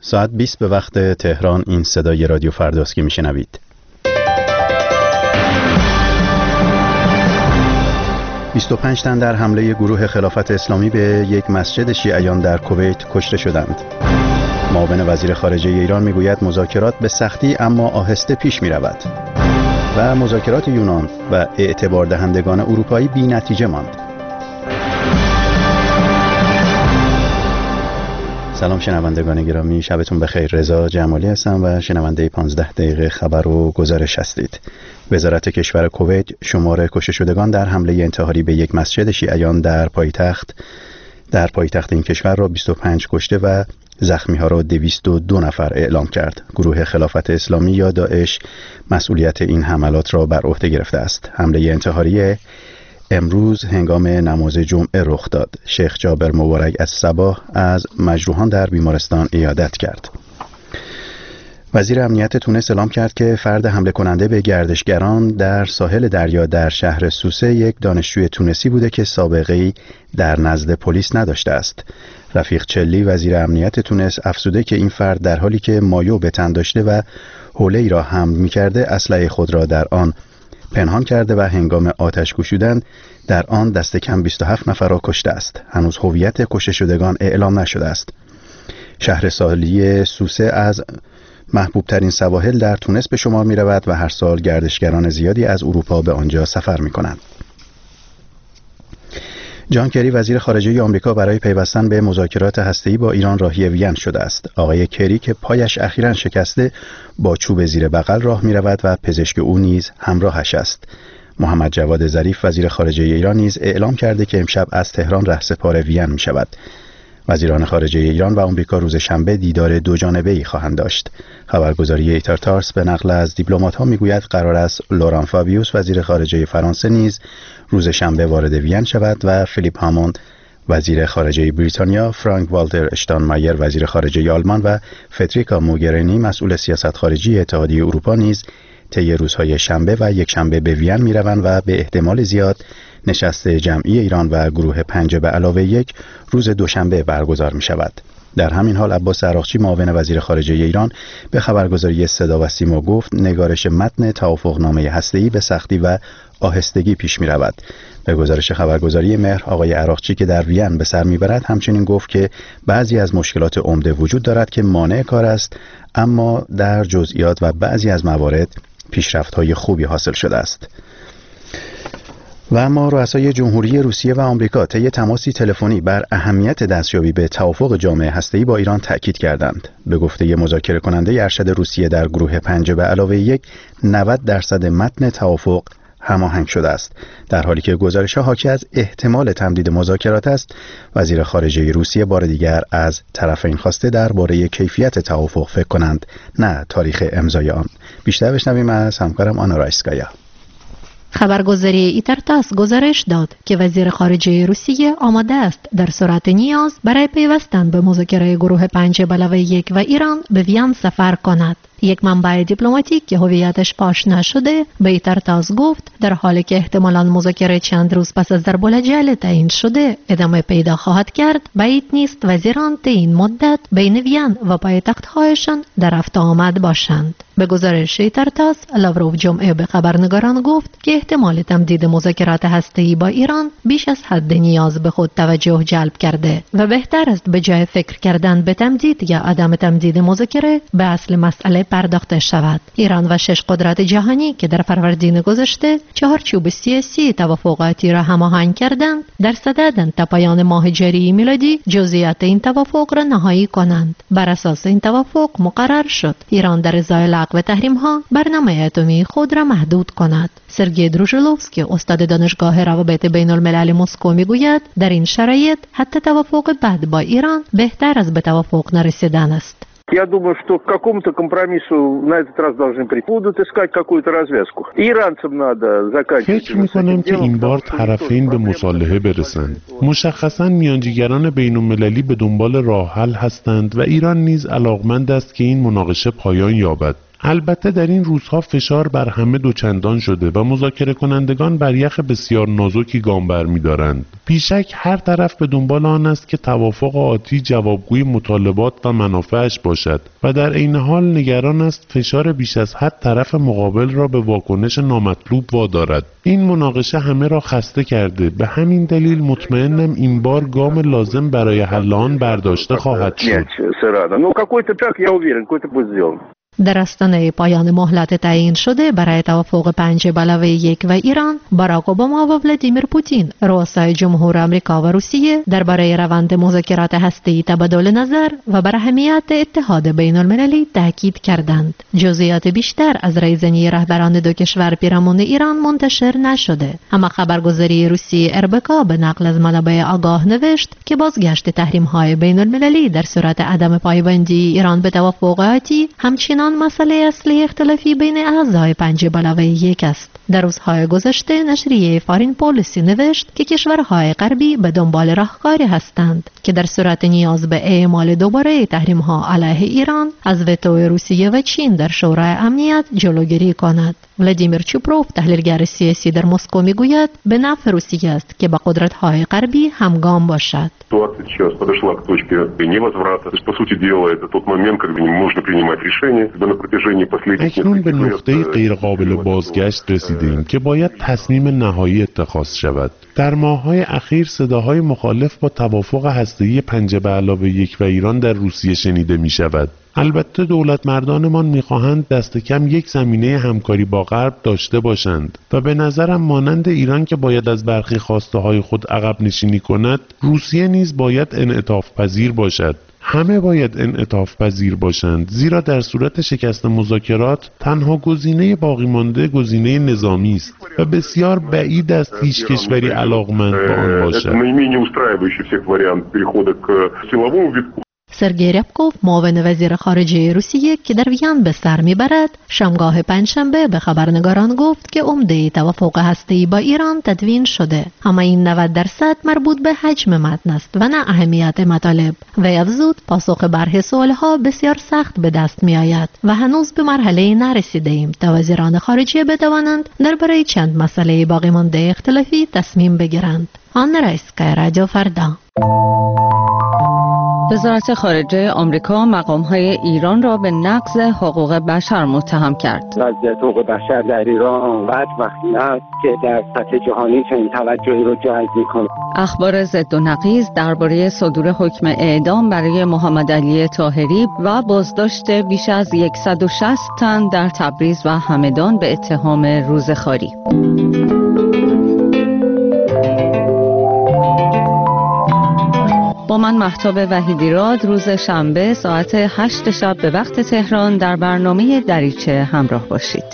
ساعت 20 به وقت تهران. این صدای رادیو فرداست که میشنوید. 25 تن در حمله گروه خلافت اسلامی به یک مسجد شیعیان در کویت کشته شدند. معاون وزیر خارجه ایران میگوید مذاکرات به سختی اما آهسته پیش می رود و مذاکرات یونان و اعتبار دهندگان اروپایی بی نتیجه ماند. سلام شنوندگان گرامی، شبتون بخیر. رضا جمالی هستم و شنونده 15 دقیقه خبر و گزارش هستید. وزارت کشور کویت شمار کشته شدگان در حمله انتحاری به یک مسجد شیعیان در پایتخت این کشور را 25 کشته و زخمی ها را 202 نفر اعلام کرد. گروه خلافت اسلامی یا داعش مسئولیت این حملات را بر عهده گرفته است. حمله انتحاری امروز هنگام نماز جمعه رخ داد. شیخ جابر مبارک از صباح از مجروحان در بیمارستان عیادت کرد. وزیر امنیت تونس اعلام کرد که فرد حمله کننده به گردشگران در ساحل دریا در شهر سوسه یک دانشجوی تونسی بوده که سابقه‌ای در نزد پلیس نداشته است. رفیق چلی وزیر امنیت تونس افزوده که این فرد در حالی که مایو به تن داشته و حوله‌ای را حمل می‌کرده اسلحه خود را در آن پنهان کرده و هنگام آتش گشودن در آن دست کم 27 نفر را کشته است. هنوز هویت کشته شدگان اعلام نشده است. شهر ساحلی سوسه از محبوب ترین سواحل در تونس به شمار می رود و هر سال گردشگران زیادی از اروپا به آنجا سفر می کنند. جان کری وزیر خارجه آمریکا برای پیوستن به مذاکرات هسته‌ای با ایران راهی وین شده است. آقای کری که پایش اخیراً شکسته با چوب زیر بغل راه می رود و پزشک او نیز همراهش است. محمد جواد ظریف وزیر خارجه ایران نیز اعلام کرده که امشب از تهران رهسپار وین می شود. وزیران خارجه ایران و آمریکا روز شنبه دیدار دو جانبه‌ای خواهند داشت. خبرگزاری ایترتارس به نقل از دیپلمات‌ها میگوید قرار است لوران فابیوس وزیر خارجه فرانسه نیز روز شنبه وارد وین شود و فیلیپ هاموند وزیر خارجه بریتانیا، فرانک والتر اشتاینمایر وزیر خارجه آلمان و فدریکا موگرینی مسئول سیاست خارجی اتحادیه اروپا نیز طی روزهای شنبه و یک شنبه به وین میروند و به احتمال زیاد نشست جمعی ایران و گروه 5 به علاوه 1 روز دوشنبه برگزار می شود. در همین حال عباس عراقچی معاون وزیر خارجه ایران به خبرگزاری صدا و سیما گفت نگارش متن توافقنامه هسته‌ای به سختی و آهستگی پیش می رود. به گزارش خبرگزاری مهر آقای عراقچی که در وین به سر می برد همچنین گفت که بعضی از مشکلات عمده وجود دارد که مانع کار است، اما در جزئیات و بعضی از موارد پیشرفت‌های خوبی حاصل شده است. و اما رؤسای جمهوری روسیه و آمریکا طی تماسی تلفنی بر اهمیت دستیابی به توافق جامع هسته‌ای با ایران تاکید کردند. به گفته مذاکره کننده ارشد روسیه در گروه 5 به علاوه 1 90% متن توافق هماهنگ شده است. در حالی که گزارش‌ها حاکی از احتمال تمدید مذاکرات است، وزیر خارجه روسیه بار دیگر از طرفین خواسته درباره کیفیت توافق فکر کنند، نه تاریخ امضای آن. بیشتر بشنویم از همکارم آنا رایسکایا. خبرگزاری ایترتاس گزارش داد که وزیر خارجه روسیه آماده است در صورت نیاز برای پیوستن به مذاکره گروه 5 به علاوه 1 و ایران به وین سفر کند. یک منبع دیپلماتیک که هویتش پاش نشده به ایترتاس گفت در حالی که احتمالاً مذاکره چند روز پس از ضرب العجل تعیین شده ادامه پیدا خواهد کرد، بعید نیست وزیران طی این مدت بین وین و پایتخت‌هایشان در رفت و آمد باشند. به گزارش ایترتاس، لاوروف جمعه به خبرنگاران گفت که احتمال تمدید مذاکرات هسته‌ای با ایران بیش از حد نیاز به خود توجه جلب کرده و بهتر است به جای فکر کردن به تمدید یا عدم تمدید مذاکره به اصل مسئله پرداخته شود. ایران و 6 قدرت جهانی که در فروردین گذشته چهارچوب سیاسی توافقاتی را هماهنگ کردند، در صددند تا پایان ماه جاری میلادی جزئیات این توافق را نهایی کنند. بر اساس این توافق مقرر شد ایران در ازای لغو تحریم‌ها برنامه اتمی خود را محدود کند. سرگئی دروژلوفسکی استاد دانشگاه روابط بین الملل مسکو میگوید در این شرایط حتی توافق بعد با ایران بهتر از به توافق نرسیدن است. Я думаю, что к какому-то компромиссу на этот раз должны прийти. Будут искать какую-то развязку. Иранцам надо заканчивать. فکر می‌کنم که این بار طرفین به مصالحه برسند. مشخصاً میانجیگران بین‌المللی به دنبال راه حل هستند و ایران نیز علاقمند است که این مناقشه پایان یابد. البته در این روزها فشار بر همه دوچندان شده و مذاکره کنندگان بر یخ بسیار نازکی گام برمی‌دارند. بیشک هر طرف به دنبال آن است که توافق آتی جوابگوی مطالبات و منافعش باشد و در عین حال نگران است فشار بیش از حد طرف مقابل را به واکنش نامطلوب وادارد. این مناقشه همه را خسته کرده، به همین دلیل مطمئنم این بار گام لازم برای حل آن برداشته خواهد شد. در آستانه پایان مهلت تعیین شده برای توافق 5+1 و ایران، باراک اوباما و ولادیمیر پوتین رؤسای جمهور آمریکا و روسیه درباره روند مذاکرات هسته‌ای تبادل نظر و بر اهمیت اتحاد بین المللی تاکید کردند. جزئیات بیشتر از رایزنی رهبران دو کشور پیرامون ایران منتشر نشده، اما خبرگزاری روسی RBK به نقل از منابع آگاه نوشت که بازگشت تحریم‌های بین المللی در صورت عدم پایبندی ایران به توافقاتی همچنین مسئله اصلی اختلافی بین اعضای 5+1 است. در روزهای گذشته نشریه فارین پالیسی نوشت که کشورهای غربی به دنبال راهکاری هستند که در صورت نیاز به اعمال دوباره تحریم‌ها علیه ایران از وتو روسیه و چین در شورای امنیت جلوگیری کند. ولادیمیر چوپروف تحلیلگر سیاسی در مسکو میگوید به نفع روسیه است که با قدرت‌های غربی همگام باشد. اکنون به نقطه غیرقابل بازگشت رسیدیم که باید تصمیم نهایی اتخاذ شود. در ماه‌های اخیر صداهای مخالف با توافق هسته‌ای 5+1 و ایران در روسیه شنیده می‌شود. البته دولت مردانمان می‌خواهند دست کم یک زمینه همکاری با غرب داشته باشند و به نظرم مانند ایران که باید از برخی خواسته‌های خود عقب نشینی کند، روسیه نیز باید انعطاف پذیر باشد. همه باید انعطاف پذیر باشند، زیرا در صورت شکست مذاکرات تنها گزینه باقی مانده گزینه نظامی است و بسیار بعید است هیچ کشوری علاقمند به آن باشد. سرگئی ربکوف معاون وزیر خارجه روسیه که در وین به سر میبرد شامگاه پنجشنبه به خبرنگاران گفت که عمده توافق هسته‌ای با ایران تدوین شده، اما این 90% مربوط به حجم متن است و نه اهمیت مطالب. و افزود پاسخ برخی سوالها بسیار سخت به دست می آید و هنوز به مرحله نرسیده ایم تا وزیران خارجه بتوانند درباره چند مسئله باقی مانده اختلافی تصمیم بگیرند. آن رایسکای رادیو فردا. وزارت خارجه آمریکا مقام‌های ایران را به نقض حقوق بشر متهم کرد. وضعیت حقوق بشر در ایران آنقدر وخیم است که در سطح جهانی چنین توجهی را جلب می‌کند. اخبار ضد و نقیض درباره صدور حکم اعدام برای محمد علی طاهری و بازداشت بیش از 160 تن در تبریز و همدان به اتهام روزخواری. با من مهتاب وحیدیراد روز شنبه ساعت 8 شب به وقت تهران در برنامه دریچه همراه باشید.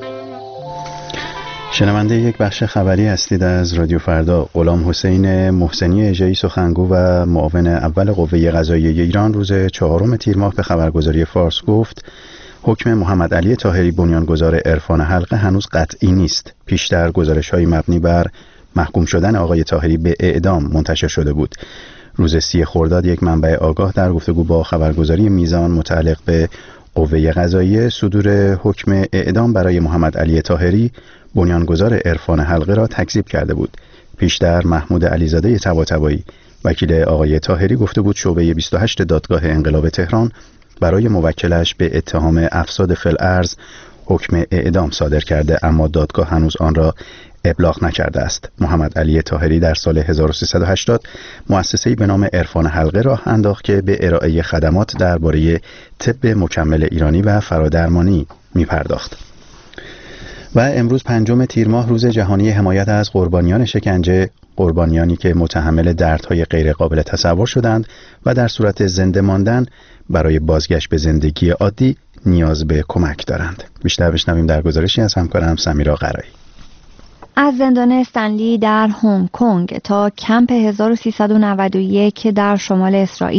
شنونده یک بخش خبری هستید از رادیو فردا. غلام حسین محسنی اژه‌ای سخنگو و معاون اول قوه قضاییه ایران روز 4 تیر ماه به خبرگزاری فارس گفت حکم محمد علی طاهری بنیانگذار عرفان حلقه هنوز قطعی نیست. پیشتر گزارش‌های مبنی بر محکوم شدن آقای طاهری به اعدام منتشر شده بود. روز 30 خرداد یک منبع آگاه در گفتگو با خبرگزاری میزان متعلق به قوه قضاییه صدور حکم اعدام برای محمد علی طاهری بنیانگذار عرفان حلقه را تکذیب کرده بود. پیشتر محمود علیزاده طباطبایی وکیل آقای طاهری گفته بود شعبه 28 دادگاه انقلاب تهران برای موکلش به اتهام افساد فی الارض حکم اعدام صادر کرده، اما دادگاه هنوز آن را ابلاغ نکرده است. محمد علی طاهری در سال 1380 مؤسسه‌ای به نام عرفان حلقه راه انداخت که به ارائه خدمات درباره طب مکمل ایرانی و فرادرمانی می‌پرداخت. و امروز 5 تیر ماه روز جهانی حمایت از قربانیان شکنجه، قربانیانی که متحمل دردهای غیر قابل تصور شدند و در صورت زنده ماندن برای بازگشت به زندگی عادی نیاز به کمک دارند. بیشتر بشنویم در گزارشی از همکارم سمیرا قرایی. از زندان استنلی در هنگ کنگ تا کمپ 1391 در شمال اسرائیل،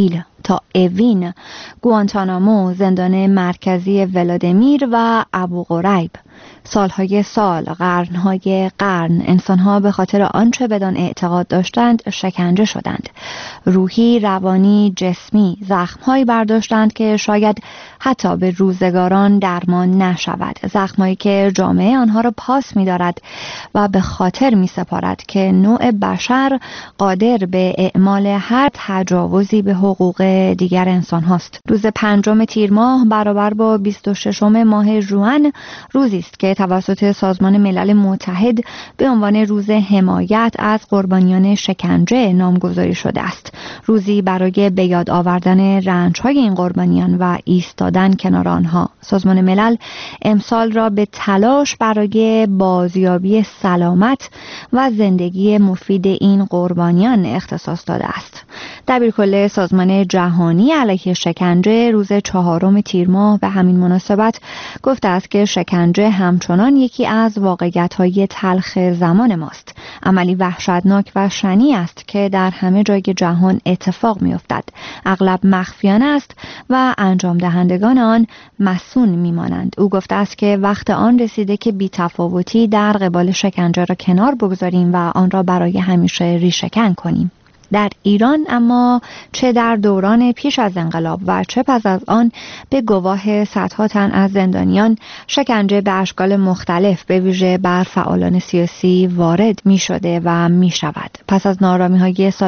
تا اوین، گوانتانامو، زندان مرکزی ولادیمیر و ابو غریب. سالهای سال، قرنهای قرن، انسانها به خاطر آنچه بدان اعتقاد داشتند شکنجه شدند. روحی، روانی، جسمی، زخمهایی برداشتند که شاید حتی به روزگاران درمان نشود. زخمهایی که جامعه آنها را پاس می دارد و به خاطر می سپارد که نوع بشر قادر به اعمال هر تجاوزی به حقوق دیگر انسان هاست. روز 5 تیر ماه برابر با 26 ماه ژوئن روزی است که توسط سازمان ملل متحد به عنوان روز حمایت از قربانیان شکنجه نامگذاری شده است. روزی برای به یاد آوردن رنج‌های این قربانیان و ایستادن کنار آنها. سازمان ملل امسال را به تلاش برای بازیابی سلامت و زندگی مفید این قربانیان اختصاص داده است. دبیرکل سازمان جهانی علیه شکنجه روز 4 تیر ماه به همین مناسبت گفته است که شکنجه همچنان یکی از واقعیت‌های تلخ زمان ماست. عملی وحشتناک و شنیع است که در همه جای جهان اتفاق می‌افتد. اغلب مخفیانه است و انجام دهندگان آن مسئول می‌مانند. او گفته است که وقت آن رسیده که بی‌تفاوتی در قبال شکنجه را کنار بگذاریم و آن را برای همیشه ریشه‌کن کنیم. در ایران اما چه در دوران پیش از انقلاب و چه پس از آن به گواه صدها تن از زندانیان شکنجه به اشکال مختلف به ویژه بر فعالان سیاسی وارد می شده و می شود. پس از ناآرامی‌های سال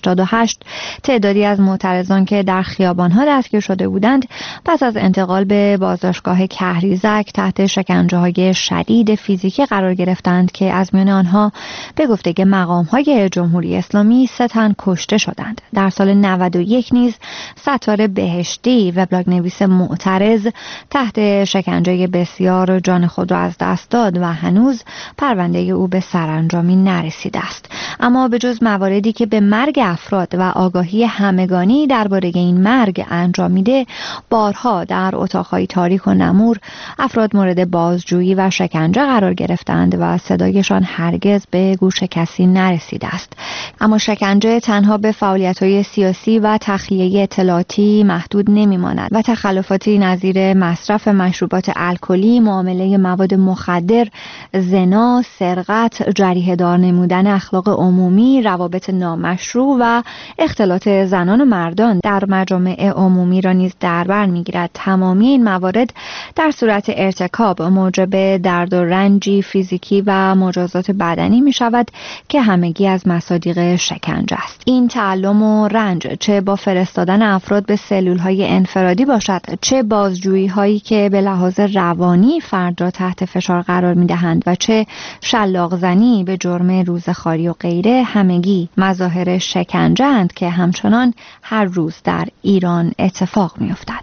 88 تعدادی از معترضان که در خیابان‌ها دستگیر شده بودند پس از انتقال به بازداشتگاه کهریزک تحت شکنجه‌های شدید فیزیکی قرار گرفتند که از میان آنها به گفته مقام‌های جمهوری اسلامی 3 تن کشته شدند. در سال 91 نیز ستاره بهشتی وبلاگ نویس معترض تحت شکنجه بسیار جان خود را از دست داد و هنوز پرونده او به سرانجامی نرسیده است. اما به جز مواردی که به مرگ افراد و آگاهی همگانی درباره این مرگ انجامیده، بارها در اتاقهای تاریک و نمور افراد مورد بازجویی و شکنجه قرار گرفتند و صدایشان هرگز به گوش کسی نرسیده است. اما شکنجه تنها به فعالیت‌های سیاسی و تخلیه اطلاعاتی محدود نمی‌ماند و تخلفاتی نظیر مصرف مشروبات الکلی، معامله مواد مخدر، زنا، سرقت، جریحه دار نمودن اخلاق عمومی، روابط نامشروع و اختلاط زنان و مردان در مجامع عمومی را نیز در بر می‌گیرد. تمامی این موارد در صورت ارتکاب موجب درد و رنجی فیزیکی و مجازات بدنی می‌شود که همگی از مصادیق شکنجه است. این تعلم و رنج چه با فرستادن افراد به سلول‌های انفرادی باشد، چه بازجویی‌هایی که به لحاظ روانی فرد را تحت فشار قرار می‌دهند و چه شلاق زنی به جرم روزخواری و غیره، همگی مظاهر شکنجه اند که همچنان هر روز در ایران اتفاق می‌افتد.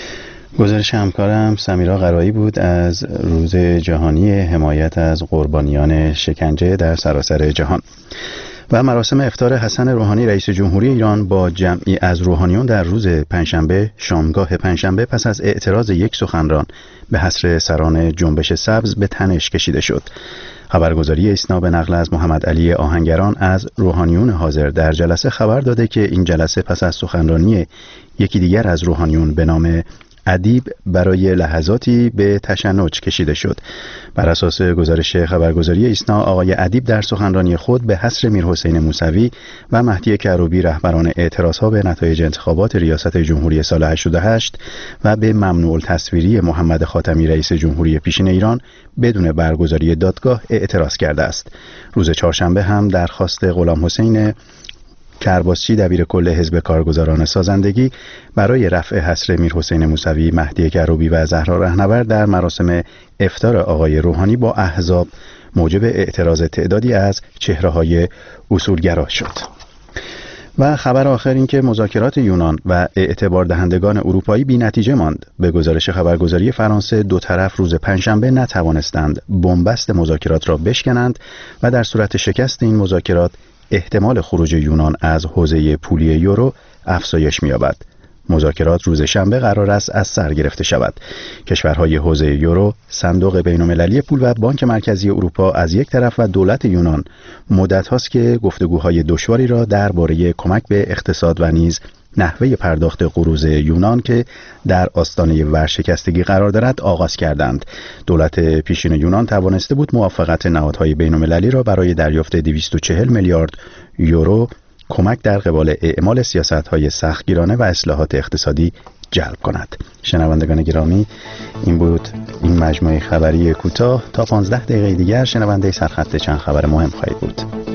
گزارش همکارم سمیرا قرایی بود از روز جهانی حمایت از قربانیان شکنجه در سراسر جهان. و مراسم افطار حسن روحانی رئیس جمهوری ایران با جمعی از روحانیون در روز پنجشنبه شامگاه پنجشنبه پس از اعتراض یک سخنران به حصر سران جنبش سبز به تنش کشیده شد. خبرگزاری ایسنا به نقل از محمد علی آهنگران از روحانیون حاضر در جلسه خبر داده که این جلسه پس از سخنرانی یکی دیگر از روحانیون به نام ادیب برای لحظاتی به تشنج کشیده شد. بر اساس گزارش خبرگزاری ایسنا، آقای ادیب در سخنرانی خود به حصر میرحسین موسوی و مهدی کروبی رهبران اعتراضها به نتایج انتخابات ریاست جمهوری سال 88 و به ممنوع التصویری محمد خاتمی رئیس جمهوری پیشین ایران بدون برگزاری دادگاه اعتراض کرده است. روز چهارشنبه هم درخواست غلام حسین کرباسچی دبیر کل حزب کارگزاران سازندگی برای رفع حصر میرحسین موسوی، مهدی کروبی و زهرا رهنورد در مراسم افطار آقای روحانی با احزاب موجب اعتراض تعدادی از چهره‌های اصولگرا شد. و خبر آخر این که مذاکرات یونان و اعتبار دهندگان اروپایی بی نتیجه ماند. به گزارش خبرگزاری فرانسه، دو طرف روز پنجشنبه نتوانستند بنبست مذاکرات را بشکنند و در صورت شکست این مذاکرات احتمال خروج یونان از حوزه پولی یورو افزایش می‌یابد. مذاکرات روز شنبه قرار است از سر گرفته شود. کشورهای حوزه یورو، صندوق بین‌المللی پول و بانک مرکزی اروپا از یک طرف و دولت یونان مدت هاست که گفتگوهای دشواری را درباره کمک به اقتصاد و نیز نحوه پرداخت قروض یونان که در آستانه ورشکستگی قرار دارد آغاز کردند. دولت پیشین یونان توانسته بود موافقت نهادهای بین‌المللی را برای دریافت 240 میلیارد یورو کمک در قبال اعمال سیاست‌های سختگیرانه و اصلاحات اقتصادی جلب کند. شنوندگان گرامی، این بود این مجموعه خبری کوتاه. تا 15 دقیقه دیگر شنونده سرخط چند خبر مهم خواهید بود.